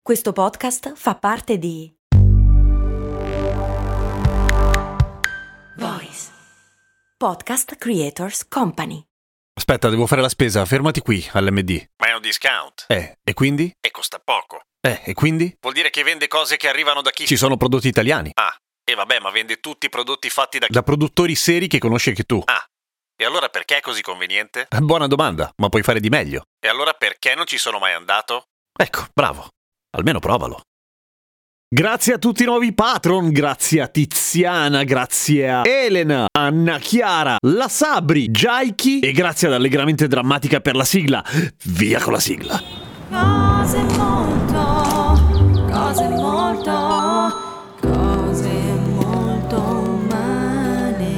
Questo podcast fa parte di Voice Podcast Creators Company. Aspetta, devo fare la spesa, fermati qui all'MD. Ma è un discount. E quindi? E costa poco. E quindi? Vuol dire che vende cose che arrivano da chi? Ci sono prodotti italiani. Ah, e vabbè, ma vende tutti i prodotti fatti da chi? Da produttori seri che conosci anche tu. Ah, e allora perché è così conveniente? Buona domanda, ma puoi fare di meglio. E allora perché non ci sono mai andato? Ecco, bravo. Almeno provalo. Grazie a tutti i nuovi patron, grazie a Tiziana, grazie a Elena, Anna Chiara, la Sabri, Jaiki e grazie ad Allegramente Drammatica per la sigla. Via con la sigla. Cose molto umane.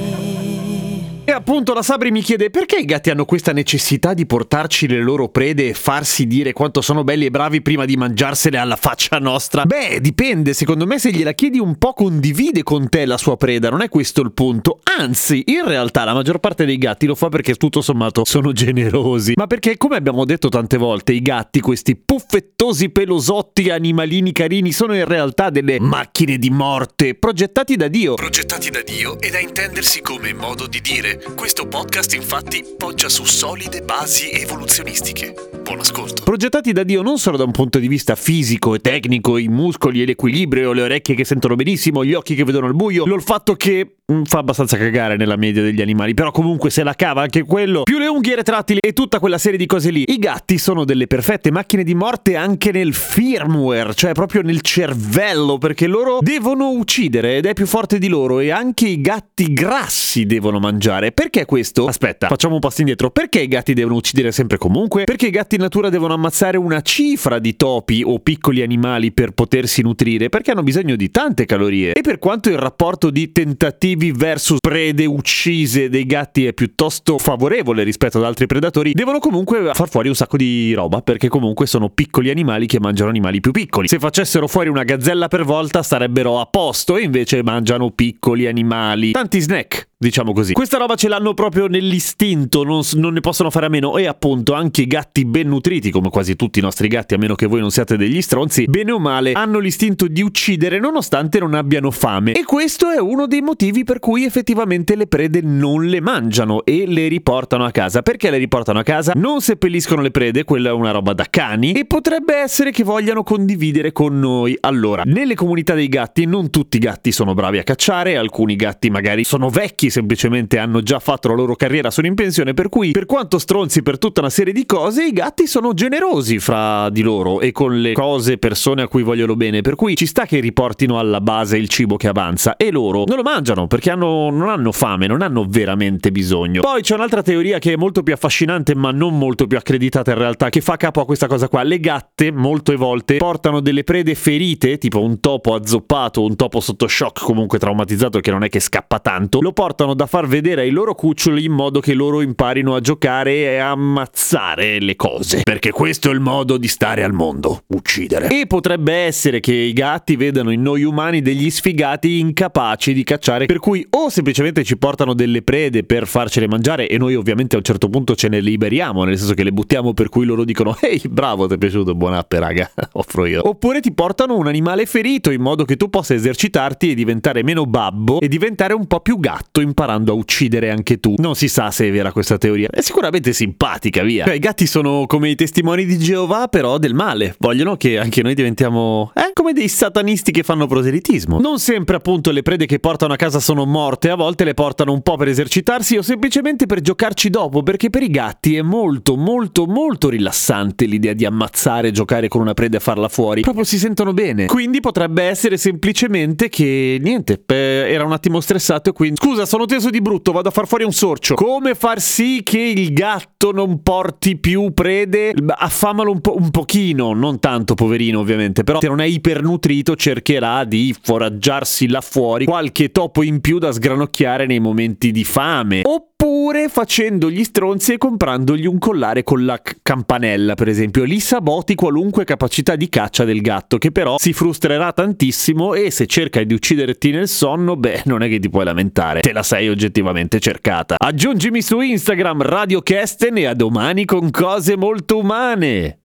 E appunto la Sabri mi chiede perché i gatti hanno questa necessità di portarci le loro prede e farsi dire quanto sono belli e bravi prima di mangiarsele alla faccia nostra. Beh, dipende, secondo me se gliela chiedi un po' condivide con te la sua preda, non è questo il punto. Anzi, in realtà la maggior parte dei gatti lo fa perché tutto sommato sono generosi. Ma perché, come abbiamo detto tante volte, i gatti, questi puffettosi pelosotti animalini carini, sono in realtà delle macchine di morte progettati da Dio. Progettati da Dio e da intendersi come modo di dire. Questo podcast infatti poggia su solide basi evoluzionistiche. Buon ascolto. Progettati da Dio non solo da un punto di vista fisico e tecnico, i muscoli e l'equilibrio, le orecchie che sentono benissimo, gli occhi che vedono il buio, l'olfatto che fa abbastanza cagare nella media degli animali, però comunque se la cava anche quello, più le unghie retrattili e tutta quella serie di cose lì. I gatti sono delle perfette macchine di morte anche nel firmware, cioè proprio nel cervello, perché loro devono uccidere ed è più forte di loro, e anche i gatti grassi devono mangiare. Perché questo? Aspetta, facciamo un passo indietro. Perché i gatti devono uccidere sempre e comunque? Perché i gatti in natura devono ammazzare una cifra di topi o piccoli animali per potersi nutrire, perché hanno bisogno di tante calorie. E per quanto il rapporto di tentativi versus prede uccise dei gatti è piuttosto favorevole rispetto ad altri predatori, devono comunque far fuori un sacco di roba, perché comunque sono piccoli animali che mangiano animali più piccoli. Se facessero fuori una gazzella per volta starebbero a posto, e invece mangiano piccoli animali, tanti snack, diciamo così. Questa roba ce l'hanno proprio nell'istinto, non ne possono fare a meno. E appunto anche i gatti ben nutriti, come quasi tutti i nostri gatti, a meno che voi non siate degli stronzi, bene o male hanno l'istinto di uccidere nonostante non abbiano fame. E questo è uno dei motivi per cui effettivamente le prede non le mangiano e le riportano a casa. Perché le riportano a casa? Non seppelliscono le prede, quella è una roba da cani, e potrebbe essere che vogliano condividere con noi. Allora, nelle comunità dei gatti non tutti i gatti sono bravi a cacciare, alcuni gatti magari sono vecchi, semplicemente hanno già fatto la loro carriera, sono in pensione, per cui per quanto stronzi per tutta una serie di cose, i gatti sono generosi fra di loro e con le cose, persone a cui vogliono bene, per cui ci sta che riportino alla base il cibo che avanza, e loro non lo mangiano perché non hanno fame, non hanno veramente bisogno. Poi c'è un'altra teoria che è molto più affascinante ma non molto più accreditata in realtà, che fa capo a questa cosa qua. Le gatte molte volte portano delle prede ferite, tipo un topo azzoppato, un topo sotto shock, comunque traumatizzato, che non è che scappa tanto, lo portano da far vedere ai loro cuccioli in modo che loro imparino a giocare e a ammazzare le cose, perché questo è il modo di stare al mondo, uccidere. E potrebbe essere che i gatti vedano in noi umani degli sfigati incapaci di cacciare, per cui o semplicemente ci portano delle prede per farcele mangiare e noi ovviamente a un certo punto ce ne liberiamo, nel senso che le buttiamo, per cui loro dicono ehi bravo, ti è piaciuto, buon app raga, offro io. Oppure ti portano un animale ferito in modo che tu possa esercitarti e diventare meno babbo e diventare un po' più gatto, imparando a uccidere anche tu. Non si sa se è vera questa teoria, è sicuramente simpatica, via. Cioè, i gatti sono come i testimoni di Geova, però del male, vogliono che anche noi diventiamo come dei satanisti che fanno proselitismo. Non sempre appunto le prede che portano a casa sono morte, a volte le portano un po' per esercitarsi o semplicemente per giocarci dopo, perché per i gatti è molto molto molto rilassante l'idea di ammazzare, giocare con una preda e farla fuori, proprio si sentono bene. Quindi potrebbe essere semplicemente che niente, era un attimo stressato e quindi scusa, sono teso di brutto, vado a far fuori un sorcio. Come far sì che il gatto non porti più prede? Affamalo un pochino, non tanto poverino ovviamente, però se non è ipernutrito cercherà di foraggiarsi là fuori qualche topo in più da sgranocchiare nei momenti di fame. Oppure facendo gli stronzi e comprandogli un collare con la campanella, per esempio. Lì saboti qualunque capacità di caccia del gatto, che però si frustrerà tantissimo, e se cerca di ucciderti nel sonno, beh, non è che ti puoi lamentare, te la sei oggettivamente cercata. Aggiungimi su Instagram Radio Kesten e a domani con cose molto umane.